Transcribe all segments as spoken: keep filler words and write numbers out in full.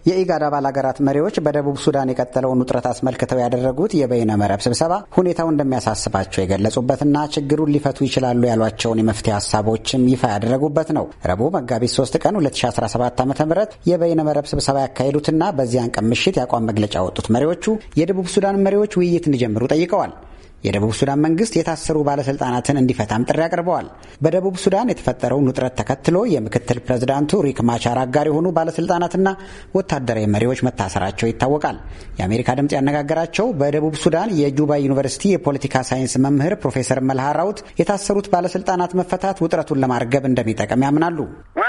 የኢጋድ አባል ሀገራት መሪዎች በደቡብ ሱዳን የቀጠለውን ውጥረት አስመልክተው ያደረጉት የበይነ መረብ ስብሰባ ሁኔታው እንደሚያሳስባቸው የገለጹበትና ችግሩን ሊፈቱ ይችላሉ ያሏቸውን የመፍትሄ ሀሳቦችም ይፋ ያደረጉበት ነው። ረቡዕ መጋቢት ሶስት ቀን ሁለት ሺ አስራ ሰባት ዓ ም የበይነ መረብ ስብሰባ ያካሄዱትና በዚያን ቀን ምሽት የአቋም መግለጫ ያወጡት መሪዎቹ የደቡብ ሱዳን መሪዎች ውይይት እንዲጀምሩ ጠይቀዋል። የደቡብ ሱዳን መንግስት የታሰሩ ባለስልጣናትን እንዲፈታም ጥሪ አቅርበዋል። በደቡብ ሱዳን የተፈጠረውን ውጥረት ተከትሎ የምክትል ፕሬዝዳንቱ ሪክ ማቻር አጋር የሆኑ ባለስልጣናትና ወታደራዊ መሪዎች መታሰራቸው ይታወቃል። የአሜሪካ ድምጽ ያነጋገራቸው በደቡብ ሱዳን የጁባ ዩኒቨርሲቲ የፖለቲካ ሳይንስ መምህር ፕሮፌሰር መልሃ ራውት የታሰሩት ባለስልጣናት መፈታት ውጥረቱን ለማርገብ እንደሚጠቅም ያምናሉ።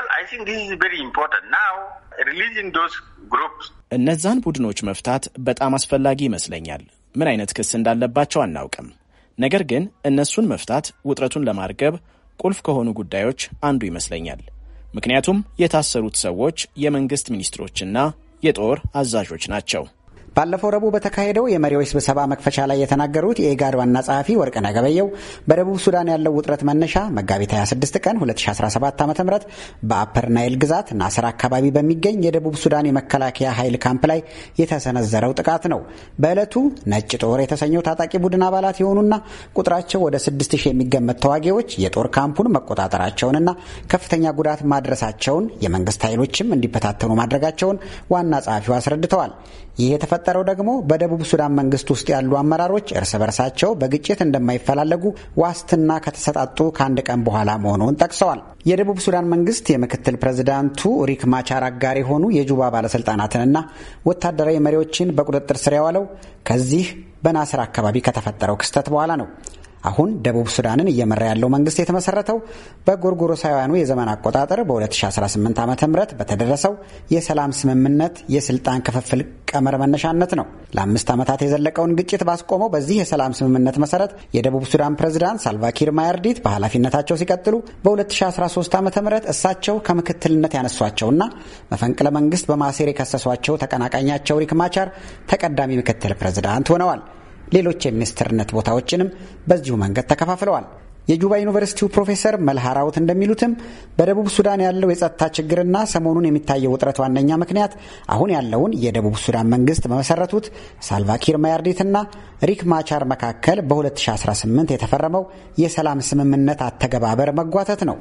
እነዛን ቡድኖች መፍታት በጣም አስፈላጊ ይመስለኛል። ምን አይነት ክስ እንዳለባቸው አናውቅም። ነገር ግን እነሱን መፍታት ውጥረቱን ለማርገብ ቁልፍ ከሆኑ ጉዳዮች አንዱ ይመስለኛል። ምክንያቱም የታሰሩት ሰዎች የመንግስት ሚኒስትሮችና የጦር አዛዦች ናቸው። ባለፈው ረቡዕ በተካሄደው የመሪዎች ስብሰባ መክፈቻ ላይ የተናገሩት የኢጋድ ዋና ጸሐፊ ወርቅነህ ገበየሁ በደቡብ ሱዳን ያለው ውጥረት መነሻ መጋቢት ሃያ ስድስት ቀን ሁለት ሺ አስራ ሰባት ዓ.ም በአፐር ናይል ግዛት ናስር አካባቢ በሚገኝ የደቡብ ሱዳን የመከላከያ ኃይል ካምፕ ላይ የተሰነዘረው ጥቃት ነው። በዕለቱ ነጭ ጦር የተሰኘው ታጣቂ ቡድን አባላት የሆኑና ቁጥራቸው ወደ ስድስት ሺህ የሚገመት ተዋጊዎች የጦር ካምፑን መቆጣጠራቸውንና ከፍተኛ ጉዳት ማድረሳቸውን የመንግስት ኃይሎችም እንዲበታተኑ ማድረጋቸውን ዋና ጸሐፊው አስረድተዋል። ይህ የተፈጠረው ደግሞ በደቡብ ሱዳን መንግስት ውስጥ ያሉ አመራሮች እርስ በርሳቸው በግጭት እንደማይፈላለጉ ዋስትና ከተሰጣጡ ከአንድ ቀን በኋላ መሆኑን ጠቅሰዋል። የደቡብ ሱዳን መንግስት የምክትል ፕሬዝዳንቱ ሪክ ማቻር አጋር የሆኑ የጁባ ባለስልጣናትንና ወታደራዊ መሪዎችን በቁጥጥር ስር ያዋለው ከዚህ በናስር አካባቢ ከተፈጠረው ክስተት በኋላ ነው። አሁን ደቡብ ሱዳንን እየመራ ያለው መንግስት የተመሰረተው በጎርጎሮሳውያኑ የዘመን አቆጣጠር በሁለት ሺ አስራ ስምንት ዓመተ ምህረት በተደረሰው የሰላም ስምምነት የስልጣን ክፍፍል ቀመር መነሻነት ነው። ለአምስት ዓመታት የዘለቀውን ግጭት ባስቆመው በዚህ የሰላም ስምምነት መሰረት የደቡብ ሱዳን ፕሬዝዳንት ሳልቫኪር ማያርዲት በኃላፊነታቸው ሲቀጥሉ በሁለት ሺ አስራ ሶስት ዓመተ ምህረት እሳቸው ከምክትልነት ያነሷቸውና መፈንቅለ መንግስት በማሴር የከሰሷቸው ተቀናቃኛቸው ሪክ ማቻር ተቀዳሚ ምክትል ፕሬዝዳንት ሆነዋል። ሌሎች የሚኒስትርነት ቦታዎችንም በዚሁ መንገድ ተከፋፍለዋል። የጁባ ዩኒቨርሲቲው ፕሮፌሰር መልሃ ራውት እንደሚሉትም በደቡብ ሱዳን ያለው የጸጥታ ችግርና ሰሞኑን የሚታየው ውጥረት ዋነኛ ምክንያት አሁን ያለውን የደቡብ ሱዳን መንግስት በመሰረቱት ሳልቫኪር ማያርዲትና ሪክ ማቻር መካከል በሁለት ሺ አስራ ስምንት የተፈረመው የሰላም ስምምነት አተገባበር መጓተት ነው።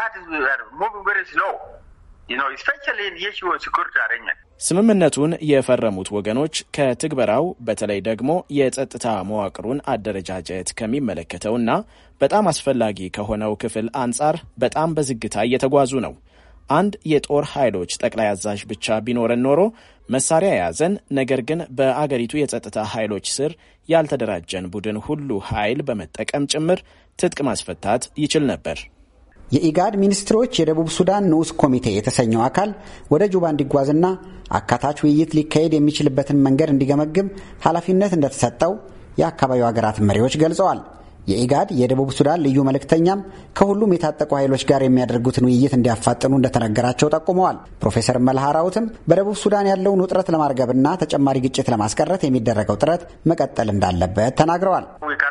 ስምምነቱን የፈረሙት ወገኖች ከትግበራው በተለይ ደግሞ የጸጥታ መዋቅሩን አደረጃጀት ከሚመለከተውና በጣም አስፈላጊ ከሆነው ክፍል አንጻር በጣም በዝግታ እየተጓዙ ነው። አንድ የጦር ኃይሎች ጠቅላይ አዛዥ ብቻ ቢኖረን ኖሮ መሳሪያ የያዘን ነገር ግን በአገሪቱ የጸጥታ ኃይሎች ስር ያልተደራጀን ቡድን ሁሉ ኃይል በመጠቀም ጭምር ትጥቅ ማስፈታት ይችል ነበር። የኢጋድ ሚኒስትሮች የደቡብ ሱዳን ንዑስ ኮሚቴ የተሰኘው አካል ወደ ጁባ እንዲጓዝና አካታች ውይይት ሊካሄድ የሚችልበትን መንገድ እንዲገመግም ኃላፊነት እንደተሰጠው የአካባቢው ሀገራት መሪዎች ገልጸዋል። የኢጋድ የደቡብ ሱዳን ልዩ መልእክተኛም ከሁሉም የታጠቁ ኃይሎች ጋር የሚያደርጉትን ውይይት እንዲያፋጥኑ እንደተነገራቸው ጠቁመዋል። ፕሮፌሰር መልሃ ራውትም በደቡብ ሱዳን ያለውን ውጥረት ለማርገብና ተጨማሪ ግጭት ለማስቀረት የሚደረገው ጥረት መቀጠል እንዳለበት ተናግረዋል።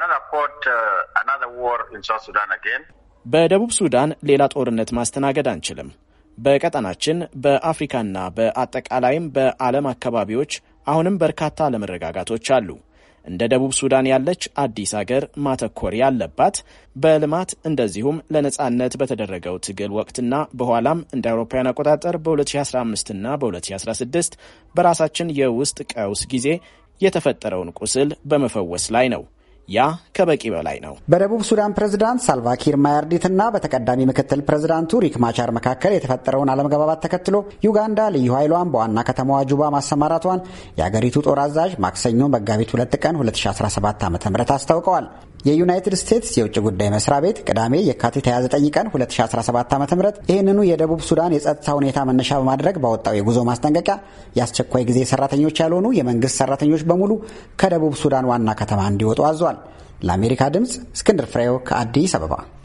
በደቡብ ሱዳን ሌላ ጦርነት ማስተናገድ አንችልም። በቀጠናችን በአፍሪካና በአጠቃላይም በዓለም አካባቢዎች አሁንም በርካታ አለመረጋጋቶች አሉ። እንደ ደቡብ ሱዳን ያለች አዲስ አገር ማተኮር ያለባት በልማት እንደዚሁም ለነጻነት በተደረገው ትግል ወቅትና በኋላም እንደ አውሮፓውያን አቆጣጠር በሁለት ሺ አስራ አምስት እና በሁለት ሺ አስራ ስድስት በራሳችን የውስጥ ቀውስ ጊዜ የተፈጠረውን ቁስል በመፈወስ ላይ ነው። ያ ከበቂ በላይ ነው። በደቡብ ሱዳን ፕሬዝዳንት ሳልቫኪር ማያርዲትና በተቀዳሚ ምክትል ፕሬዝዳንቱ ሪክ ማቻር መካከል የተፈጠረውን አለመግባባት ተከትሎ ዩጋንዳ ልዩ ኃይሏን በዋና ከተማዋ ጁባ ማሰማራቷን የአገሪቱ ጦር አዛዥ ማክሰኞ መጋቢት ሁለት ቀን ሁለት ሺ አስራ ሰባት ዓ.ም አስታውቀዋል። የዩናይትድ ስቴትስ የውጭ ጉዳይ መስሪያ ቤት ቅዳሜ የካቲት ሃያ ዘጠኝ ቀን ሁለት ሺ አስራ ሰባት ዓ.ም ይህንኑ የደቡብ ሱዳን የጸጥታ ሁኔታ መነሻ በማድረግ ባወጣው የጉዞ ማስጠንቀቂያ የአስቸኳይ ጊዜ ሰራተኞች ያልሆኑ የመንግስት ሰራተኞች በሙሉ ከደቡብ ሱዳን ዋና ከተማ እንዲወጡ አዟል። ለአሜሪካ ድምጽ እስክንድር ፍሬው ከአዲስ አበባ